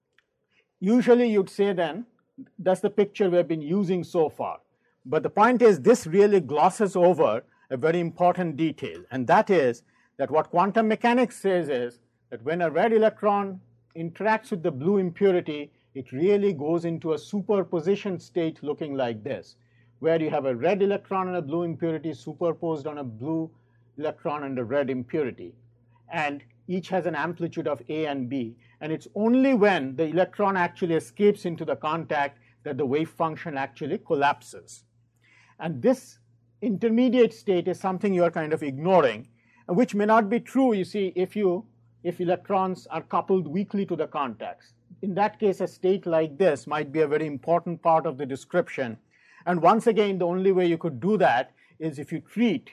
usually you'd say then, that's the picture we've been using so far. But the point is, this really glosses over a very important detail, and that is that what quantum mechanics says is that when a red electron interacts with the blue impurity, it really goes into a superposition state looking like this, where you have a red electron and a blue impurity superposed on a blue electron and a red impurity. And each has an amplitude of A and B, and it's only when the electron actually escapes into the contact that the wave function actually collapses. And this intermediate state is something you are kind of ignoring, which may not be true, you see, if electrons are coupled weakly to the contacts. In that case, a state like this might be a very important part of the description. And once again, the only way you could do that is if you treat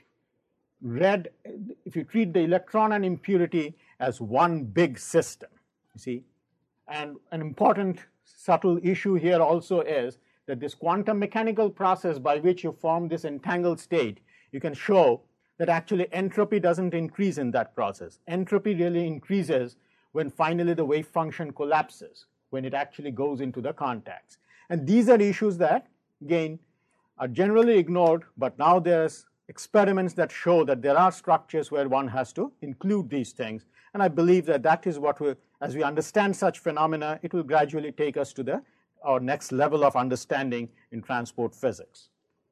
the electron and impurity as one big system, you see. And an important subtle issue here also is that this quantum mechanical process by which you form this entangled state, you can show that actually entropy doesn't increase in that process. Entropy really increases when finally the wave function collapses, when it actually goes into the contacts. And these are issues that, again, are generally ignored, but now there's experiments that show that there are structures where one has to include these things. And I believe that that is what as we understand such phenomena, it will gradually take us to our next level of understanding in transport physics.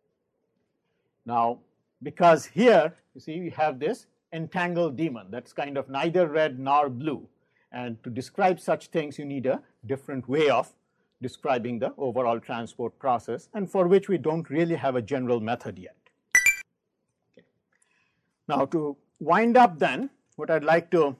Now, because here, you see, we have this entangled demon that's kind of neither red nor blue. And to describe such things, you need a different way of describing the overall transport process, and for which we don't really have a general method yet. Okay. Now, to wind up then, what I'd like to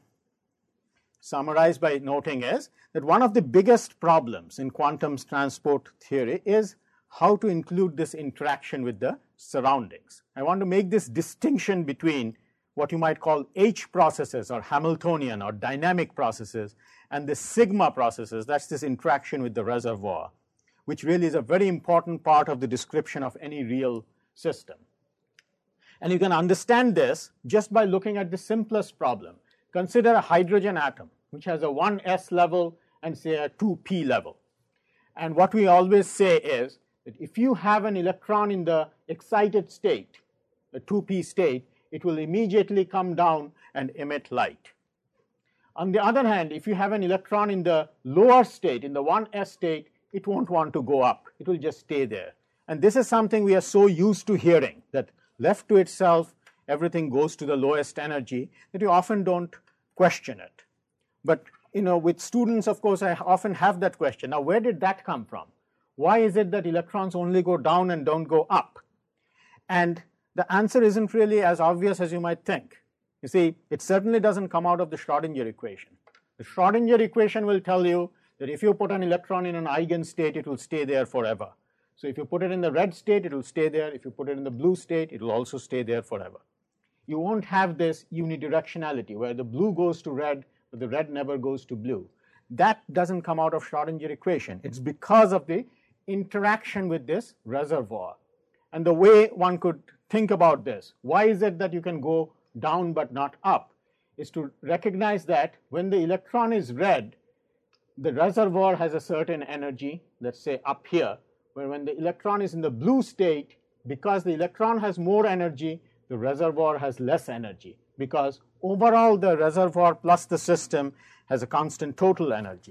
summarize by noting is that one of the biggest problems in quantum transport theory is how to include this interaction with the surroundings. I want to make this distinction between what you might call H processes or Hamiltonian or dynamic processes and the sigma processes, that's this interaction with the reservoir, which really is a very important part of the description of any real system. And you can understand this just by looking at the simplest problem. Consider a hydrogen atom, which has a 1s level and say a 2p level. And what we always say is that if you have an electron in the excited state, the 2p state, it will immediately come down and emit light. On the other hand, if you have an electron in the lower state, in the 1s state, it won't want to go up. It will just stay there. And this is something we are so used to hearing, that left to itself, everything goes to the lowest energy, that you often don't question it. But with students, of course, I often have that question. Now, where did that come from? Why is it that electrons only go down and don't go up? And the answer isn't really as obvious as you might think. You see, it certainly doesn't come out of the Schrodinger equation. The Schrodinger equation will tell you that if you put an electron in an eigenstate, it will stay there forever. So if you put it in the red state, it will stay there. If you put it in the blue state, it will also stay there forever. You won't have this unidirectionality where the blue goes to red, but the red never goes to blue. That doesn't come out of Schrodinger equation. It's because of the interaction with this reservoir. And the way one could think about this, why is it that you can go down but not up, is to recognize that when the electron is red, the reservoir has a certain energy, let's say up here, where when the electron is in the blue state, because the electron has more energy, the reservoir has less energy, because overall the reservoir plus the system has a constant total energy.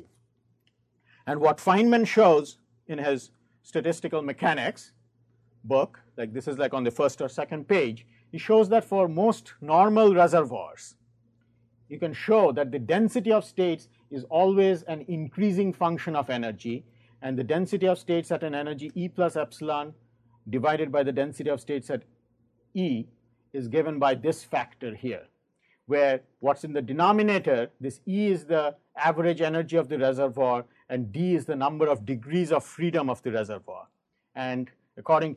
And what Feynman shows in his statistical mechanics book, like this is like on the first or second page, he shows that for most normal reservoirs, you can show that the density of states is always an increasing function of energy, and the density of states at an energy E plus epsilon divided by the density of states at E is given by this factor here, where what's in the denominator, this E is the average energy of the reservoir and D is the number of degrees of freedom of the reservoir. And according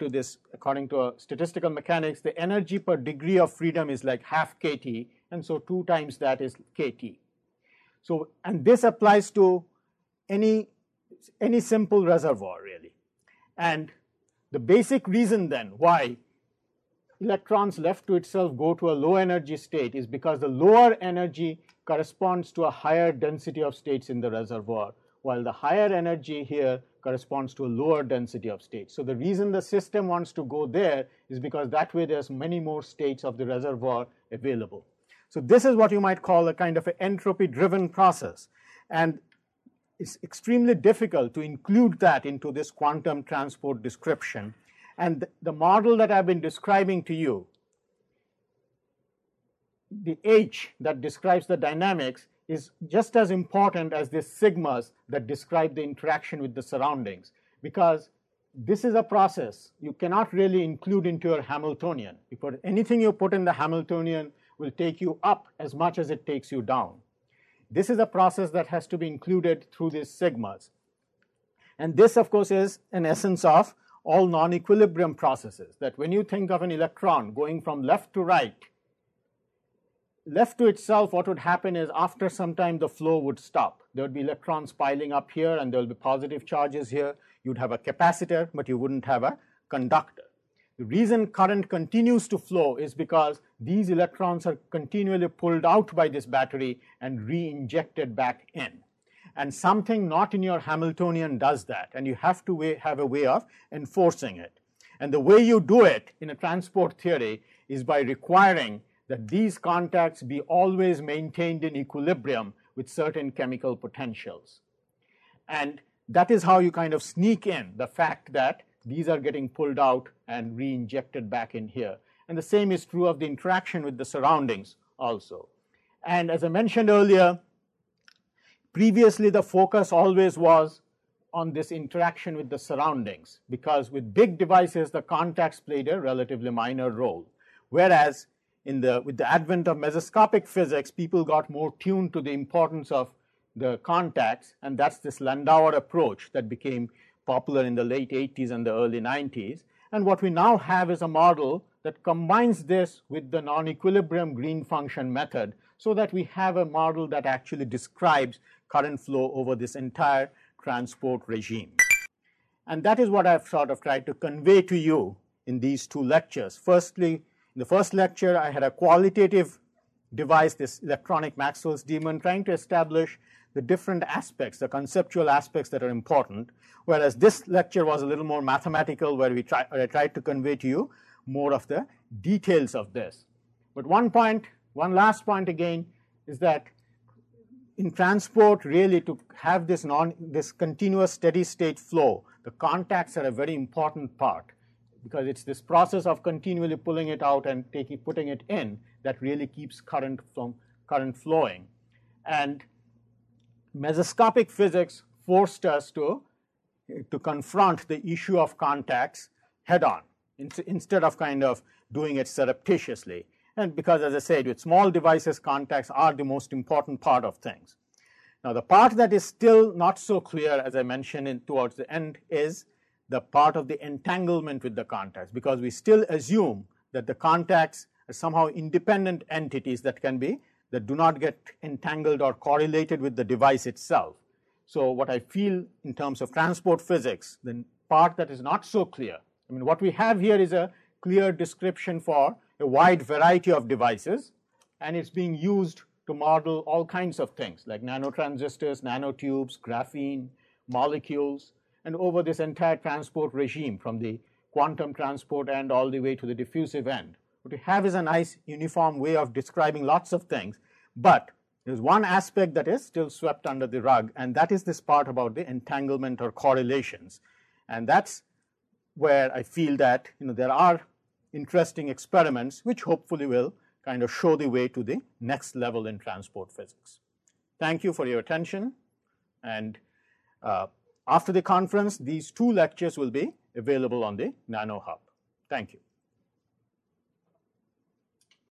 to statistical mechanics, the energy per degree of freedom is like half kT, and so 2 times that is kT. So, and this applies to any simple reservoir really. And the basic reason then why electrons left to itself go to a low energy state is because the lower energy corresponds to a higher density of states in the reservoir, while the higher energy here corresponds to a lower density of states. So the reason the system wants to go there is because that way there's many more states of the reservoir available. So this is what you might call a kind of an entropy-driven process. And it's extremely difficult to include that into this quantum transport description. And the model that I've been describing to you the H that describes the dynamics is just as important as the sigmas that describe the interaction with the surroundings, because this is a process you cannot really include into your Hamiltonian. Because anything you put in the Hamiltonian will take you up as much as it takes you down. This is a process that has to be included through these sigmas. And this, of course, is an essence of all non-equilibrium processes, that when you think of an electron going from left to right, left to itself, what would happen is after some time the flow would stop. There would be electrons piling up here, and there will be positive charges here. You'd have a capacitor, but you wouldn't have a conductor. The reason current continues to flow is because these electrons are continually pulled out by this battery and re-injected back in. And something not in your Hamiltonian does that, and you have to have a way of enforcing it. And the way you do it in a transport theory is by requiring that these contacts be always maintained in equilibrium with certain chemical potentials. And that is how you kind of sneak in the fact that these are getting pulled out and re-injected back in here. And the same is true of the interaction with the surroundings also. And as I mentioned earlier, previously the focus always was on this interaction with the surroundings, because with big devices the contacts played a relatively minor role. Whereas with the advent of mesoscopic physics, people got more tuned to the importance of the contacts, and that's this Landauer approach that became popular in the late 80s and the early 90s. And what we now have is a model that combines this with the non-equilibrium green function method, so that we have a model that actually describes current flow over this entire transport regime. And that is what I've sort of tried to convey to you in these two lectures. Firstly, in the first lecture, I had a qualitative device, this electronic Maxwell's demon, trying to establish the different aspects, the conceptual aspects that are important, whereas this lecture was a little more mathematical, where I tried to convey to you more of the details of this. But one last point again, is that in transport, really to have this continuous steady state flow, the contacts are a very important part, because it's this process of continually pulling it out and putting it in that really keeps current flowing. And mesoscopic physics forced us to confront the issue of contacts head on, instead of kind of doing it surreptitiously. And because, as I said, with small devices, contacts are the most important part of things. Now, the part that is still not so clear, as I mentioned towards the end, is the part of the entanglement with the contacts, because we still assume that the contacts are somehow independent entities that do not get entangled or correlated with the device itself. So what I feel in terms of transport physics, the part that is not so clear, I mean, what we have here is a clear description for a wide variety of devices, and it's being used to model all kinds of things like nanotransistors, nanotubes, graphene, molecules, and over this entire transport regime from the quantum transport end all the way to the diffusive end. What we have is a nice uniform way of describing lots of things, but there's one aspect that is still swept under the rug, and that is this part about the entanglement or correlations. And that's where I feel that there are interesting experiments which hopefully will kind of show the way to the next level in transport physics. Thank you for your attention, and after the conference, these two lectures will be available on the NanoHub. Thank you.